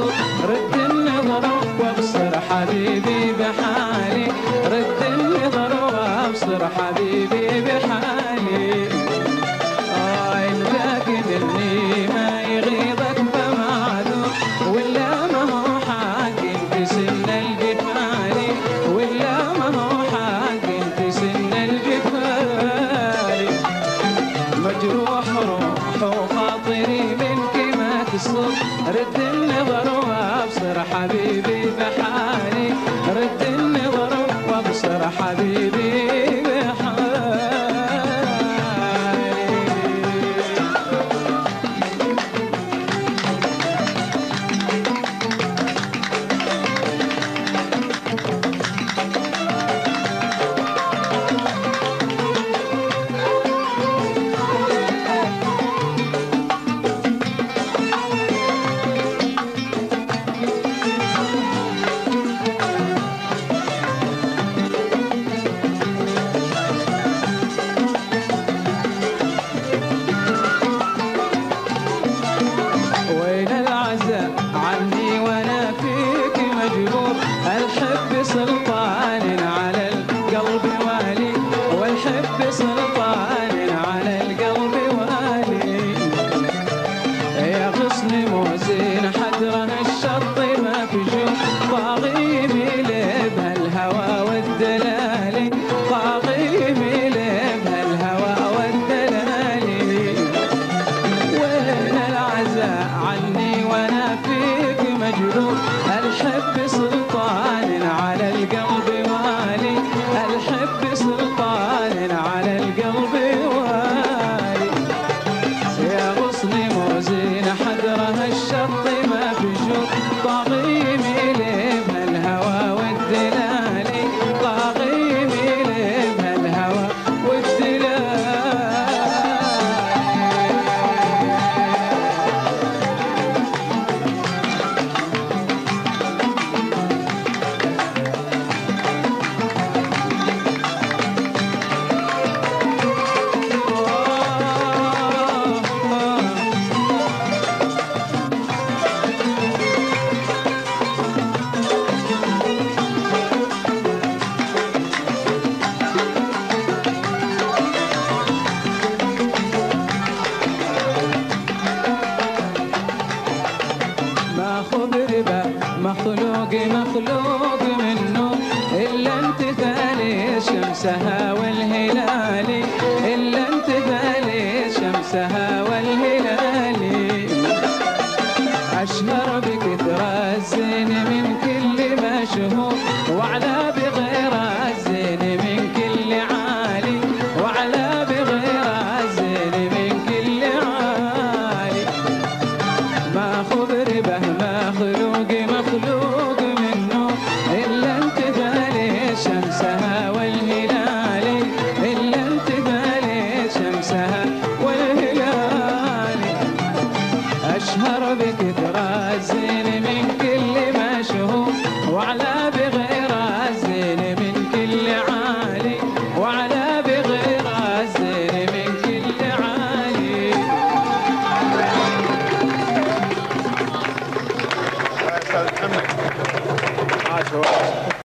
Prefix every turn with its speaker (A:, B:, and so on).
A: مجروح. رد النظر وابصر حبيبي بحالي، رد النظر وابصر حبيبي بحالي. إن جاك مني ما يغيظك فمعذور، ولا ما هو حق في سن الجفالي، ولا ما هو حق في سن الجفالي. مجروح روح وخاطري منك ما تصر، رد النظر وابصر حبيبي بحالي، رد النظر وابصر حبيبي بحالي. الحب سلطان على القلب والي، والحب سلطان على القلب والي. يا غصن موزين حدره الشط ما في جوع، طاغي ميلب هالهوى والدلالي، طاغي ميلب هالهوى والدلالي. وين العزاء عني وانا فيك مجروح، الحب سلطان على القلب والي، الحب سلطان على القلب والي. يا غصن موزين حدره الشط ما في جوع، طاغي ميلب هالهوى والدلالي، طاغي ميلب هالهوى والدلالي. مخلوق مخلوق منه إلا انت ثالث شمسها والهلالي، إلا انت ثالث شمسها والهلالي.